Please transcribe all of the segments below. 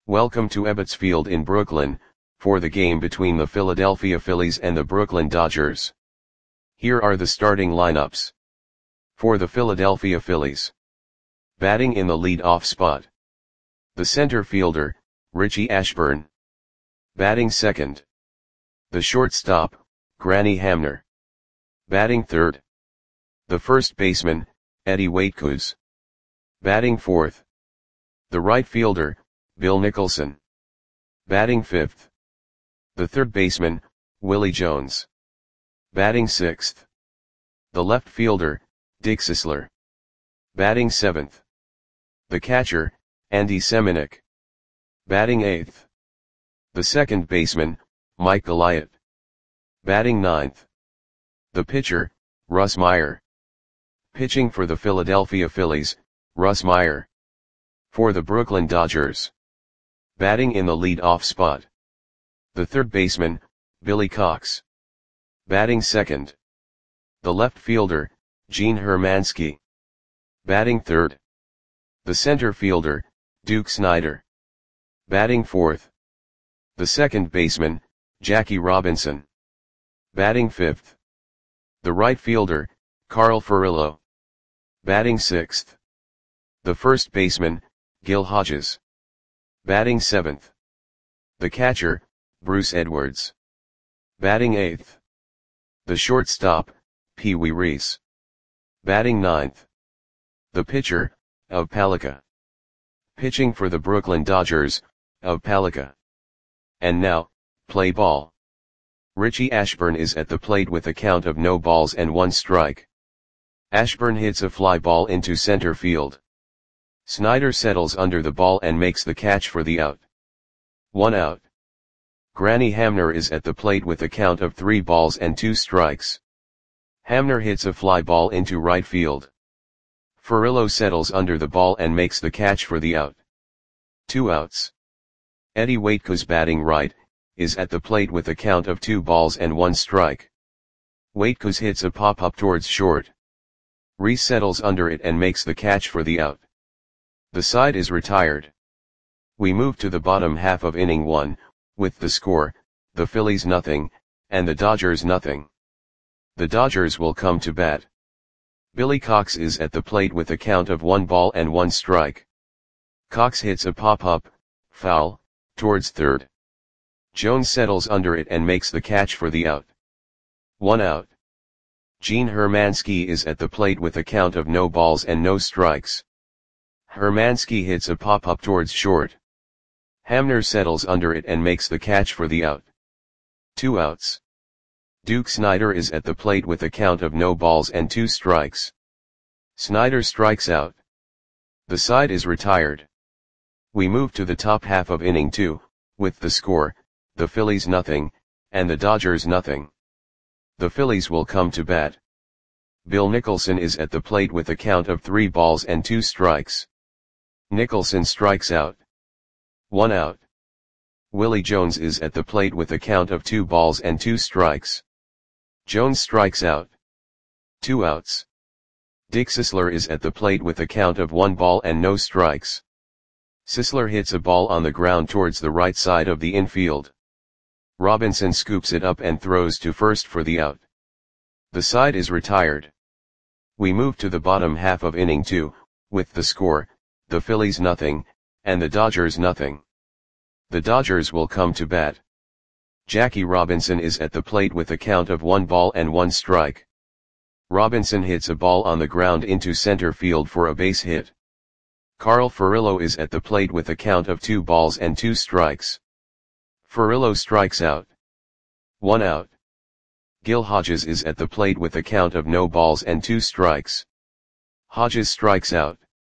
Welcome to Ebbets Field in Brooklyn, for the game between the Philadelphia Phillies and the Brooklyn Dodgers. Here are the starting lineups. For the Philadelphia Phillies. Batting in the lead-off spot. The center fielder, Richie Ashburn. Batting second. The shortstop, Granny Hamner. Batting third. The first baseman, Eddie Waitkus. Batting fourth. The right fielder, Bill Nicholson. Batting fifth. The third baseman, Willie Jones. Batting sixth. The left fielder, Dick Sisler. Batting seventh. The catcher, Andy Semenuk. Batting eighth. The second baseman, Mike Goliath. Batting ninth. The pitcher, Russ Meyer. Pitching for the Philadelphia Phillies, Russ Meyer. For the Brooklyn Dodgers. Batting in the lead-off spot. The third baseman, Billy Cox. Batting second. The left fielder, Gene Hermansky. Batting third. The center fielder, Duke Snider. Batting fourth. The second baseman, Jackie Robinson. Batting fifth. The right fielder, Carl Furillo. Batting sixth. The first baseman, Gil Hodges. Batting seventh. The catcher, Bruce Edwards. Batting eighth. The shortstop, Pee Wee Reese. Batting ninth. The pitcher, Ove Palika. Pitching for the Brooklyn Dodgers, Ove Palika. And now, play ball. Richie Ashburn is at the plate with a count of no balls and one strike. Ashburn hits a fly ball into center field. Snider settles under the ball and makes the catch for the out. 1 out. Granny Hamner is at the plate with a count of 3 balls and 2 strikes. Hamner hits a fly ball into right field. Furillo settles under the ball and makes the catch for the out. 2 outs. Eddie Waitkus, batting right, is at the plate with a count of 2 balls and 1 strike. Waitkus hits a pop-up towards short. Reese settles under it and makes the catch for the out. The side is retired. We move to the bottom half of inning 1, with the score, the Phillies nothing, and the Dodgers nothing. The Dodgers will come to bat. Billy Cox is at the plate with a count of 1 ball and 1 strike. Cox hits a pop-up, foul, towards third. Jones settles under it and makes the catch for the out. 1 out. Gene Hermansky is at the plate with a count of no balls and no strikes. Hermansky hits a pop-up towards short. Hamner settles under it and makes the catch for the out. 2 outs. Duke Snider is at the plate with a count of no balls and 2 strikes. Snider strikes out. The side is retired. We move to the top half of inning 2, with the score, the Phillies nothing, and the Dodgers nothing. The Phillies will come to bat. Bill Nicholson is at the plate with a count of 3 balls and 2 strikes. Nicholson strikes out. 1 out. Willie Jones is at the plate with a count of 2 balls and 2 strikes. Jones strikes out. 2 outs. Dick Sisler is at the plate with a count of 1 ball and no strikes. Sisler hits a ball on the ground towards the right side of the infield. Robinson scoops it up and throws to first for the out. The side is retired. We move to the bottom half of inning 2, with the score, the Phillies nothing, and the Dodgers nothing. The Dodgers will come to bat. Jackie Robinson is at the plate with a count of 1 ball and 1 strike. Robinson hits a ball on the ground into center field for a base hit. Carl Furillo is at the plate with a count of 2 balls and 2 strikes. Furillo strikes out. 1 out. Gil Hodges is at the plate with a count of no balls and 2 strikes. Hodges strikes out.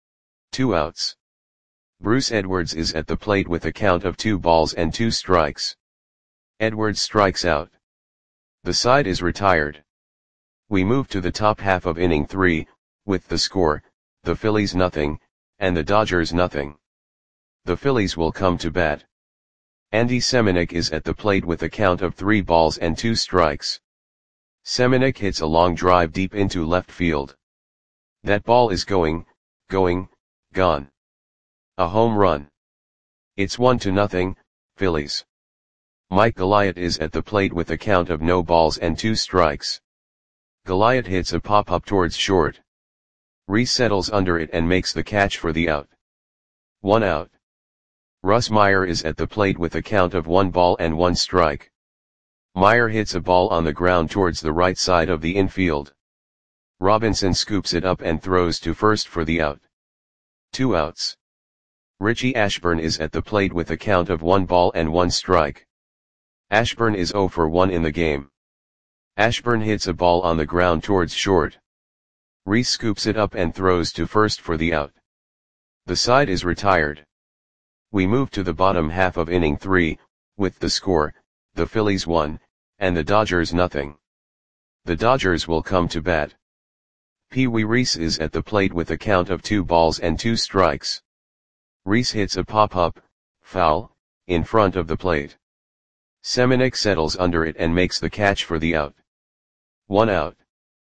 2 outs. Bruce Edwards is at the plate with a count of 2 balls and 2 strikes. Edwards strikes out. The side is retired. We move to the top half of inning 3, with the score, the Phillies nothing, and the Dodgers nothing. The Phillies will come to bat. Andy Semenuk is at the plate with a count of 3 balls and 2 strikes. Semenuk hits a long drive deep into left field. That ball is gone. A home run. It's 1-0, Phillies. Mike Goliath is at the plate with a count of no balls and 2 strikes. Goliath hits a pop-up towards short. Rhys settles under it and makes the catch for the out. 1 out. Russ Meyer is at the plate with a count of 1 ball and 1 strike. Meyer hits a ball on the ground towards the right side of the infield. Robinson scoops it up and throws to first for the out. 2 outs. Richie Ashburn is at the plate with a count of 1 ball and 1 strike. Ashburn is 0 for 1 in the game. Ashburn hits a ball on the ground towards short. Rhys scoops it up and throws to first for the out. The side is retired. We move to the bottom half of inning 3, with the score, the Phillies 1, and the Dodgers 0. The Dodgers will come to bat. Pee Wee Reese is at the plate with a count of 2 balls and 2 strikes. Reese hits a pop-up, foul, in front of the plate. Seminick settles under it and makes the catch for the out. 1 out.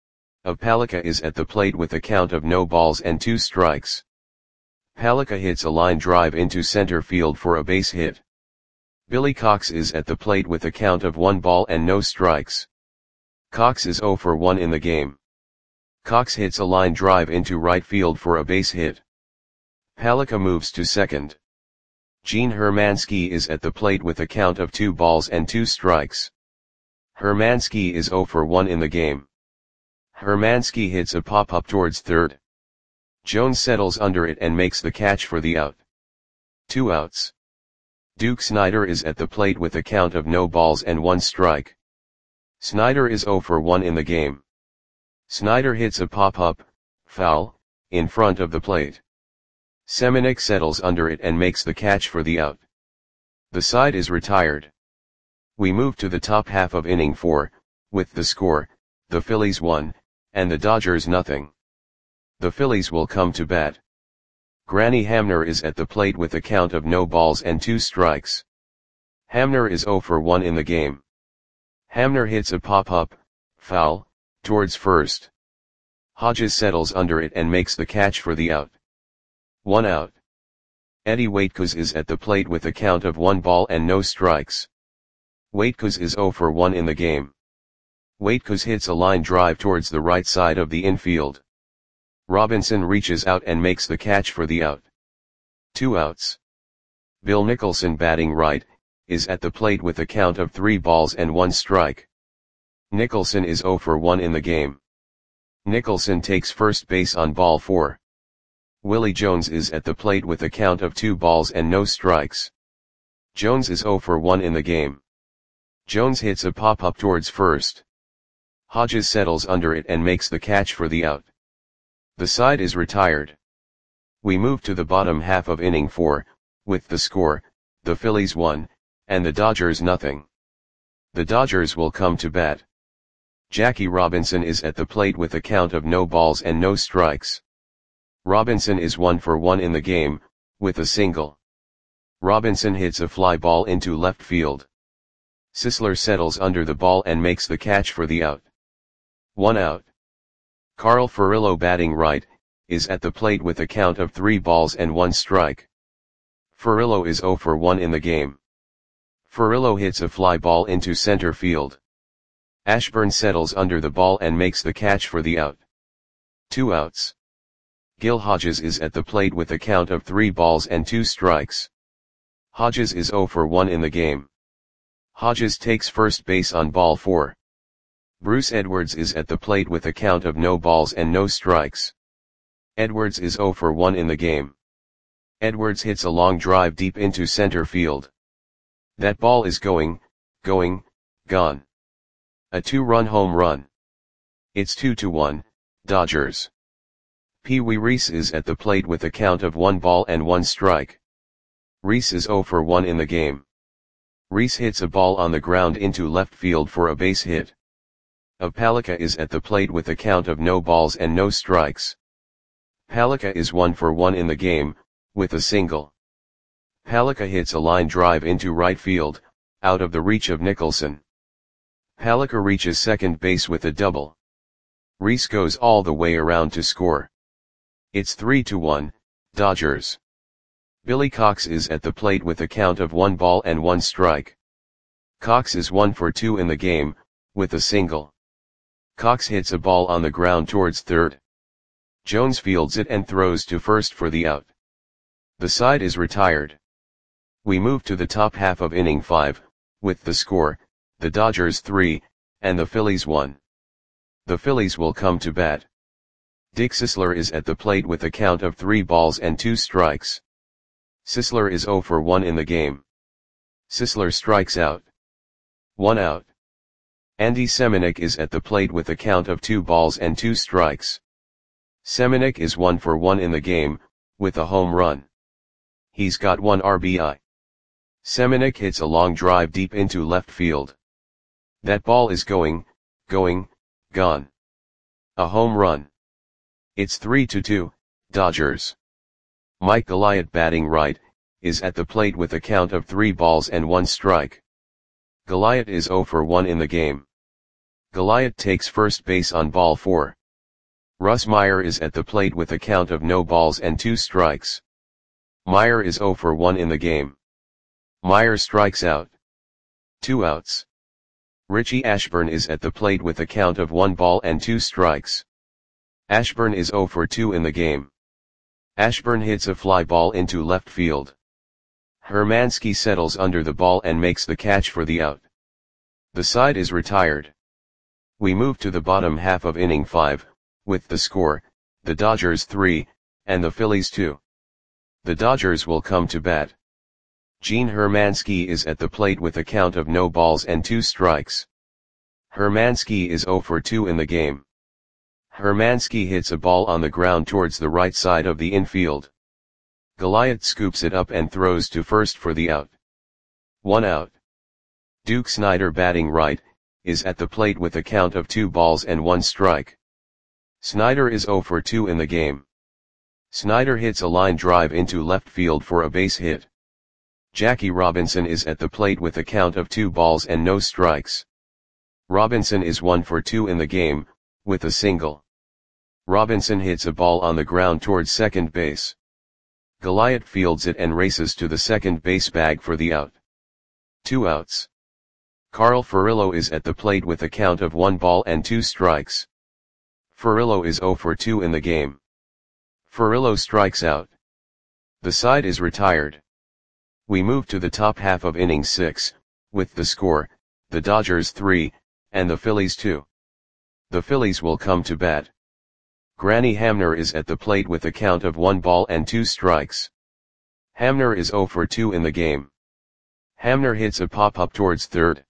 Palika is at the plate with a count of no balls and 2 strikes. Palika hits a line drive into center field for a base hit. Billy Cox is at the plate with a count of 1 ball and no strikes. Cox is 0 for 1 in the game. Cox hits a line drive into right field for a base hit. Palika moves to second. Gene Hermansky is at the plate with a count of 2 balls and 2 strikes. Hermansky is 0 for 1 in the game. Hermansky hits a pop-up towards third. Jones settles under it and makes the catch for the out. 2 outs. Duke Snider is at the plate with a count of no balls and 1 strike. Snider is 0 for 1 in the game. Snider hits a pop-up, foul, in front of the plate. Seminick settles under it and makes the catch for the out. The side is retired. We move to the top half of inning 4, with the score, the Phillies 1, and the Dodgers 0. The Phillies will come to bat. Granny Hamner is at the plate with a count of no balls and 2 strikes. Hamner is 0 for 1 in the game. Hamner hits a pop-up, foul, towards first. Hodges settles under it and makes the catch for the out. 1 out. Eddie Waitkos is at the plate with a count of 1 ball and no strikes. Waitkos is 0 for 1 in the game. Waitkos hits a line drive towards the right side of the infield. Robinson reaches out and makes the catch for the out. 2 outs. Bill Nicholson, batting right, is at the plate with a count of 3 balls and 1 strike. Nicholson is 0 for 1 in the game. Nicholson takes first base on ball 4. Willie Jones is at the plate with a count of 2 balls and no strikes. Jones is 0 for 1 in the game. Jones hits a pop-up towards first. Hodges settles under it and makes the catch for the out. The side is retired. We move to the bottom half of inning 4, with the score, the Phillies 1, and the Dodgers 0. The Dodgers will come to bat. Jackie Robinson is at the plate with a count of no balls and no strikes. Robinson is 1 for 1 in the game, with a single. Robinson hits a fly ball into left field. Sisler settles under the ball and makes the catch for the out. 1 out. Carl Furillo, batting right, is at the plate with a count of 3 balls and 1 strike. Furillo is 0 for 1 in the game. Furillo hits a fly ball into center field. Ashburn settles under the ball and makes the catch for the out. 2 outs. Gil Hodges is at the plate with a count of 3 balls and 2 strikes. Hodges is 0 for 1 in the game. Hodges takes first base on ball 4. Bruce Edwards is at the plate with a count of no balls and no strikes. Edwards is 0 for 1 in the game. Edwards hits a long drive deep into center field. That ball is gone. A 2-run home run. It's 2-1, Dodgers. Pee Wee Reese is at the plate with a count of 1 ball and 1 strike. Reese is 0 for 1 in the game. Reese hits a ball on the ground into left field for a base hit. Palika is at the plate with a count of no balls and no strikes. Palika is 1 for 1 in the game, with a single. Palika hits a line drive into right field, out of the reach of Nicholson. Palika reaches second base with a double. Reese goes all the way around to score. It's 3-1, Dodgers. Billy Cox is at the plate with a count of 1 ball and 1 strike. Cox is 1 for 2 in the game, with a single. Cox hits a ball on the ground towards third. Jones fields it and throws to first for the out. The side is retired. We move to the top half of inning 5, with the score, the Dodgers 3, and the Phillies 1. The Phillies will come to bat. Dick Sisler is at the plate with a count of 3 balls and 2 strikes. Sisler is 0 for 1 in the game. Sisler strikes out. 1 out. Andy Semenuk is at the plate with a count of 2 balls and 2 strikes. Semenuk is 1 for 1 in the game, with a home run. He's got 1 RBI. Semenuk hits a long drive deep into left field. That ball is going, gone. A home run. It's 3-2, Dodgers. Mike Goliath, batting right, is at the plate with a count of 3 balls and 1 strike. Goliath is 0 for 1 in the game. Goliath takes first base on ball 4. Russ Meyer is at the plate with a count of no balls and 2 strikes. Meyer is 0 for 1 in the game. Meyer strikes out. 2 outs. Richie Ashburn is at the plate with a count of 1 ball and 2 strikes. Ashburn is 0 for 2 in the game. Ashburn hits a fly ball into left field. Hermansky settles under the ball and makes the catch for the out. The side is retired. We move to the bottom half of inning 5, with the score, the Dodgers 3, and the Phillies 2. The Dodgers will come to bat. Gene Hermansky is at the plate with a count of no balls and 2 strikes. Hermansky is 0 for 2 in the game. Hermansky hits a ball on the ground towards the right side of the infield. Goliath scoops it up and throws to first for the out. 1 out. Duke Snider, batting right, is at the plate with a count of 2 balls and 1 strike. Snider is 0 for 2 in the game. Snider hits a line drive into left field for a base hit. Jackie Robinson is at the plate with a count of 2 balls and no strikes. Robinson is 1 for 2 in the game, with a single. Robinson hits a ball on the ground towards second base. Goliath fields it and races to the second base bag for the out. 2 outs. Carl Furillo is at the plate with a count of 1 ball and 2 strikes. Furillo is 0 for 2 in the game. Furillo strikes out. The side is retired. We move to the top half of inning 6, with the score, the Dodgers 3, and the Phillies 2. The Phillies will come to bat. Granny Hamner is at the plate with a count of 1 ball and 2 strikes. Hamner is 0 for 2 in the game. Hamner hits a pop-up towards third.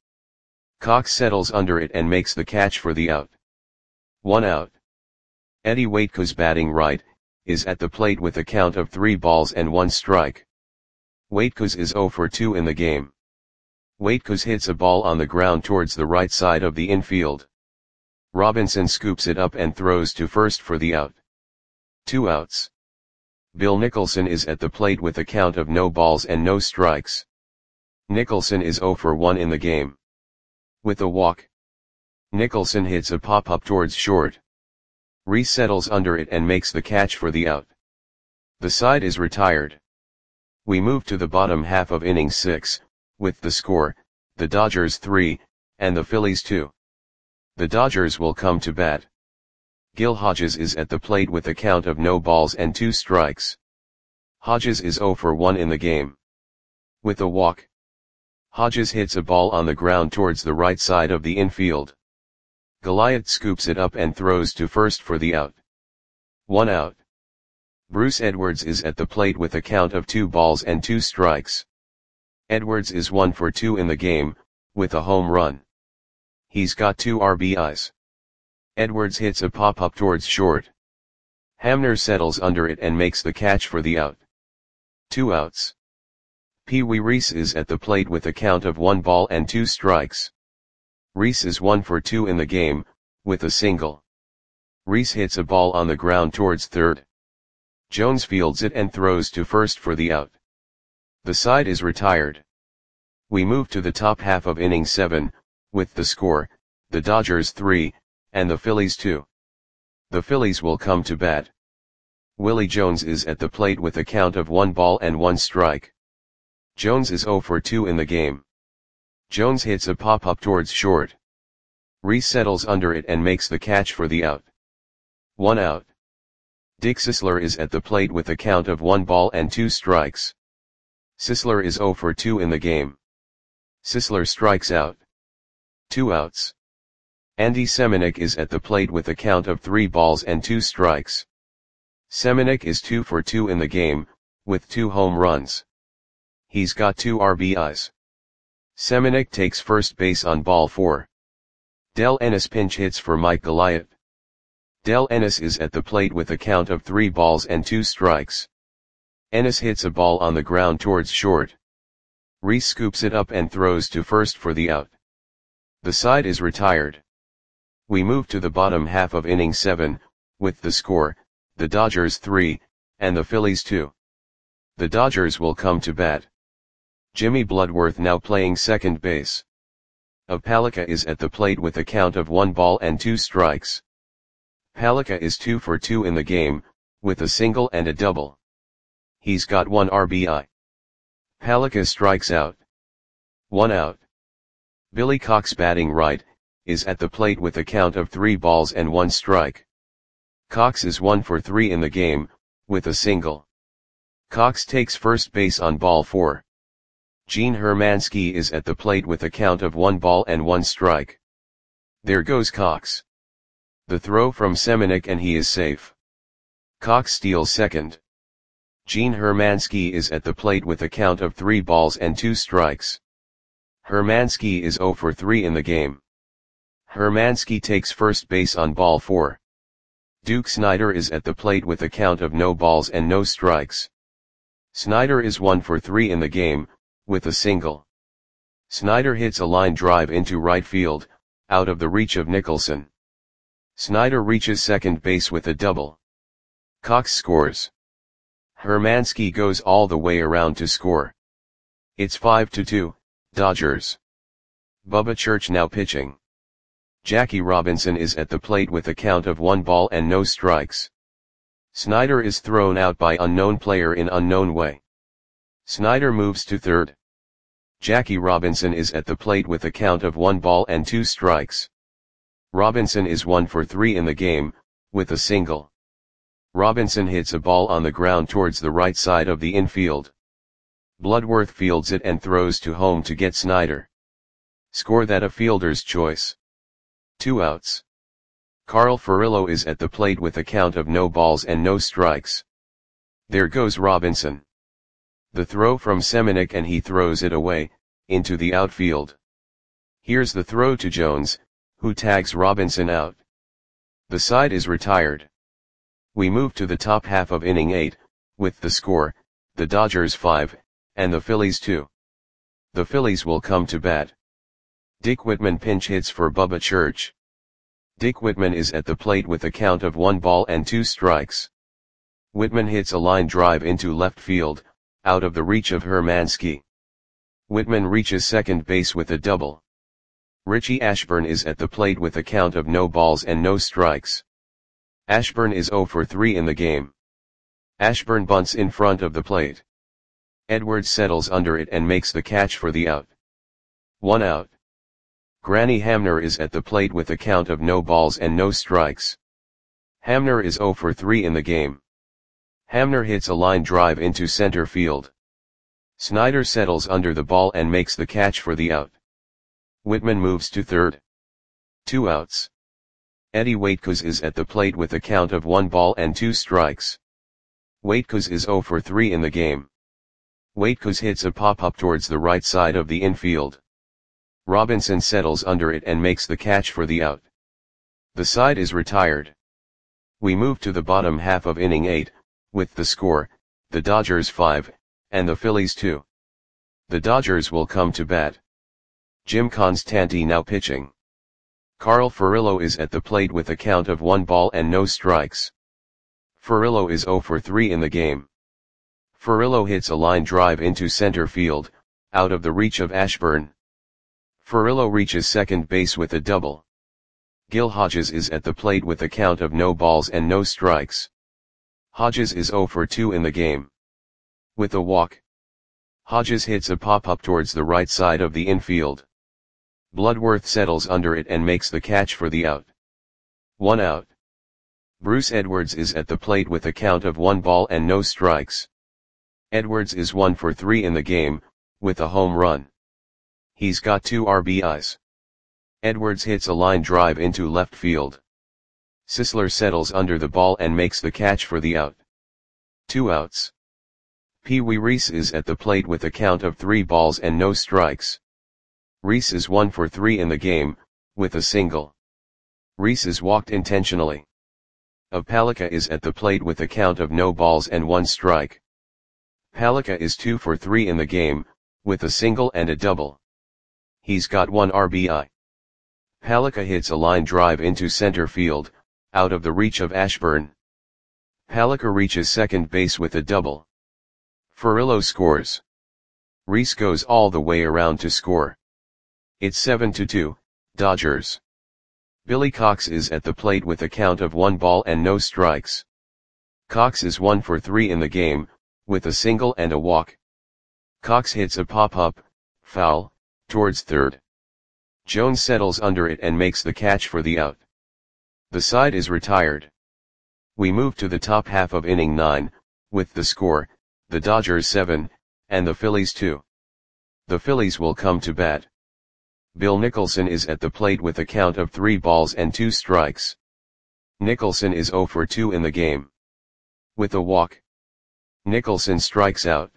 Cox settles under it and makes the catch for the out. 1 out. Eddie Waitkus, batting right, is at the plate with a count of 3 balls and 1 strike. Waitkus is 0 for 2 in the game. Waitkus hits a ball on the ground towards the right side of the infield. Robinson scoops it up and throws to first for the out. 2 outs. Bill Nicholson is at the plate with a count of no balls and no strikes. Nicholson is 0 for 1 in the game. With a walk. Nicholson hits a pop-up towards short. Reese settles under it and makes the catch for the out. The side is retired. We move to the bottom half of inning 6, with the score, the Dodgers 3, and the Phillies 2. The Dodgers will come to bat. Gil Hodges is at the plate with a count of no balls and 2 strikes. Hodges is 0 for 1 in the game. With a walk. Hodges hits a ball on the ground towards the right side of the infield. Goliath scoops it up and throws to first for the out. 1 out. Bruce Edwards is at the plate with a count of 2 balls and 2 strikes. Edwards is 1 for 2 in the game, with a home run. He's got 2 RBIs. Edwards hits a pop-up towards short. Hamner settles under it and makes the catch for the out. 2 outs. Pee Wee Reese is at the plate with a count of 1 ball and 2 strikes. Reese is 1 for 2 in the game, with a single. Reese hits a ball on the ground towards third. Jones fields it and throws to first for the out. The side is retired. We move to the top half of inning 7, with the score, the Dodgers 3, and the Phillies 2. The Phillies will come to bat. Willie Jones is at the plate with a count of 1 ball and 1 strike. Jones is 0 for 2 in the game. Jones hits a pop-up towards short. Reese settles under it and makes the catch for the out. 1 out. Dick Sisler is at the plate with a count of 1 ball and 2 strikes. Sisler is 0 for 2 in the game. Sisler strikes out. 2 outs. Andy Semenuk is at the plate with a count of 3 balls and 2 strikes. Semenuk is 2 for 2 in the game, with 2 home runs. He's got 2 RBIs. Semenuk takes first base on ball 4. Del Ennis pinch hits for Mike Goliath. Del Ennis is at the plate with a count of 3 balls and 2 strikes. Ennis hits a ball on the ground towards short. Reese scoops it up and throws to first for the out. The side is retired. We move to the bottom half of inning 7, with the score, the Dodgers 3, and the Phillies 2. The Dodgers will come to bat. Jimmy Bloodworth now playing second base. Palika is at the plate with a count of 1 ball and 2 strikes. Palika is 2 for 2 in the game, with a single and a double. He's got 1 RBI. Palika strikes out. 1 out. Billy Cox batting right, is at the plate with a count of 3 balls and 1 strike. Cox is 1 for 3 in the game, with a single. Cox takes first base on ball 4. Gene Hermansky is at the plate with a count of 1 ball and 1 strike. There goes Cox. The throw from Semenuk and he is safe. Cox steals second. Gene Hermansky is at the plate with a count of 3 balls and 2 strikes. Hermansky is 0 for 3 in the game. Hermansky takes first base on ball 4. Duke Snider is at the plate with a count of no balls and no strikes. Snider is 1 for 3 in the game, with a single. Snider hits a line drive into right field, out of the reach of Nicholson. Snider reaches second base with a double. Cox scores. Hermansky goes all the way around to score. It's 5-2, Dodgers. Bubba Church now pitching. Jackie Robinson is at the plate with a count of 1 ball and no strikes. Snider is thrown out by unknown player in unknown way. Snider moves to third. Jackie Robinson is at the plate with a count of 1 ball and 2 strikes. Robinson is 1 for 3 in the game, with a single. Robinson hits a ball on the ground towards the right side of the infield. Bloodworth fields it and throws to home to get Snider. Score that a fielder's choice. 2 outs. Carl Furillo is at the plate with a count of no balls and no strikes. There goes Robinson. The throw from Semenuk and he throws it away, into the outfield. Here's the throw to Jones, who tags Robinson out. The side is retired. We move to the top half of inning 8, with the score, the Dodgers 5, and the Phillies 2. The Phillies will come to bat. Dick Whitman pinch hits for Bubba Church. Dick Whitman is at the plate with a count of 1 ball and 2 strikes. Whitman hits a line drive into left field, out of the reach of Hermansky. Whitman reaches second base with a double. Richie Ashburn is at the plate with a count of no balls and no strikes. Ashburn is 0 for 3 in the game. Ashburn bunts in front of the plate. Edwards settles under it and makes the catch for the out. 1 out. Granny Hamner is at the plate with a count of no balls and no strikes. Hamner is 0 for 3 in the game. Hamner hits a line drive into center field. Snider settles under the ball and makes the catch for the out. Whitman moves to third. 2 outs. Eddie Waitkos is at the plate with a count of 1 ball and 2 strikes. Waitkos is 0 for 3 in the game. Waitkos hits a pop-up towards the right side of the infield. Robinson settles under it and makes the catch for the out. The side is retired. We move to the bottom half of inning 8, with the score, the Dodgers 5, and the Phillies 2. The Dodgers will come to bat. Jim Constanti now pitching. Carl Furillo is at the plate with a count of 1 ball and no strikes. Furillo is 0 for 3 in the game. Furillo hits a line drive into center field, out of the reach of Ashburn. Furillo reaches second base with a double. Gil Hodges is at the plate with a count of no balls and no strikes. Hodges is 0 for 2 in the game. With a walk. Hodges hits a pop-up towards the right side of the infield. Bloodworth settles under it and makes the catch for the out. 1 out. Bruce Edwards is at the plate with a count of 1 ball and no strikes. Edwards is 1 for 3 in the game, with a home run. He's got 2 RBIs. Edwards hits a line drive into left field. Sisler settles under the ball and makes the catch for the out. 2 outs. Pee Wee Reese is at the plate with a count of 3 balls and no strikes. Reese is 1 for 3 in the game, with a single. Reese is walked intentionally. Palika is at the plate with a count of no balls and 1 strike. Palika is 2 for 3 in the game, with a single and a double. He's got 1 RBI. Palika hits a line drive into center field, out of the reach of Ashburn. Palika reaches second base with a double. Furillo scores. Reese goes all the way around to score. It's 7-2, Dodgers. Billy Cox is at the plate with a count of 1 ball and no strikes. Cox is 1 for 3 in the game, with a single and a walk. Cox hits a pop-up, foul, towards third. Jones settles under it and makes the catch for the out. The side is retired. We move to the top half of inning 9, with the score, the Dodgers 7, and the Phillies 2. The Phillies will come to bat. Bill Nicholson is at the plate with a count of 3 balls and 2 strikes. Nicholson is 0 for 2 in the game. With a walk. Nicholson strikes out.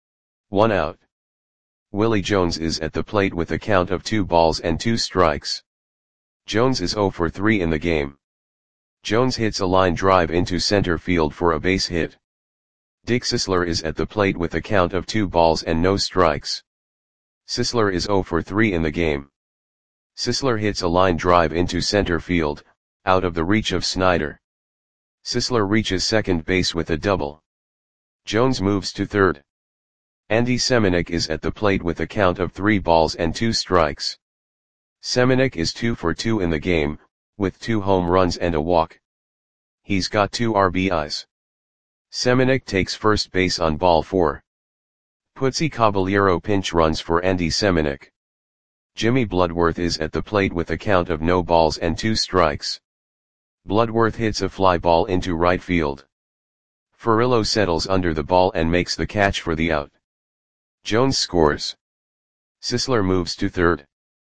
1 out. Willie Jones is at the plate with a count of 2 balls and 2 strikes. Jones is 0 for 3 in the game. Jones hits a line drive into center field for a base hit. Dick Sisler is at the plate with a count of 2 balls and no strikes. Sisler is 0 for 3 in the game. Sisler hits a line drive into center field, out of the reach of Snyder. Sisler reaches second base with a double. Jones moves to third. Andy Semenuk is at the plate with a count of 3 balls and 2 strikes. Semenuk is 2 for 2 in the game, with 2 home runs and a walk. He's got 2 RBIs. Semenuk takes first base on ball 4. Putzi Caballero pinch runs for Andy Semenuk. Jimmy Bloodworth is at the plate with a count of no balls and 2 strikes. Bloodworth hits a fly ball into right field. Furillo settles under the ball and makes the catch for the out. Jones scores. Sisler moves to third.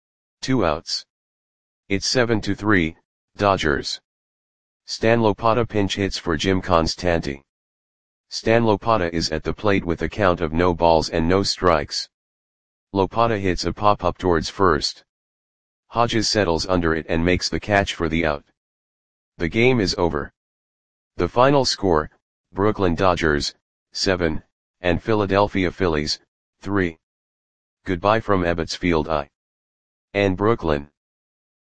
2 outs. It's 7-3, Dodgers. Stan Lopata pinch hits for Jim Constanti. Stan Lopata is at the plate with a count of no balls and no strikes. Lopata hits a pop-up towards first. Hodges settles under it and makes the catch for the out. The game is over. The final score, Brooklyn Dodgers, 7, and Philadelphia Phillies, 3. Goodbye from Ebbets Field, and Brooklyn.